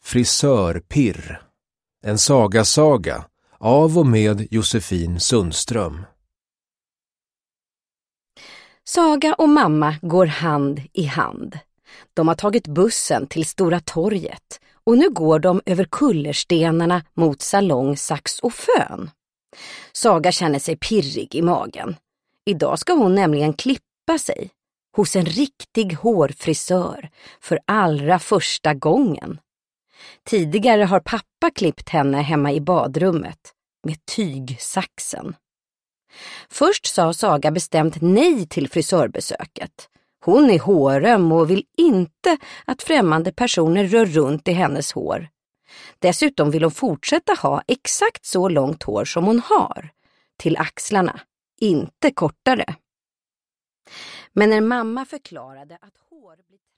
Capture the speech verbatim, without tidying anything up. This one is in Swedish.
Frisörpirr. En saga-saga av och med Josefin Sundström. Saga och mamma går hand i hand. De har tagit bussen till Stora torget och nu går de över kullerstenarna mot salong Sax och Fön. Saga känner sig pirrig i magen. Idag ska hon nämligen klippa sig hos en riktig hårfrisör för allra första gången. Tidigare har pappa klippt henne hemma i badrummet med tygsaxen. Först sa Saga bestämt nej till frisörbesöket. Hon är håröm och vill inte att främmande personer rör runt i hennes hår. Dessutom vill hon fortsätta ha exakt så långt hår som hon har, till axlarna, inte kortare. Men när mamma förklarade att hår blir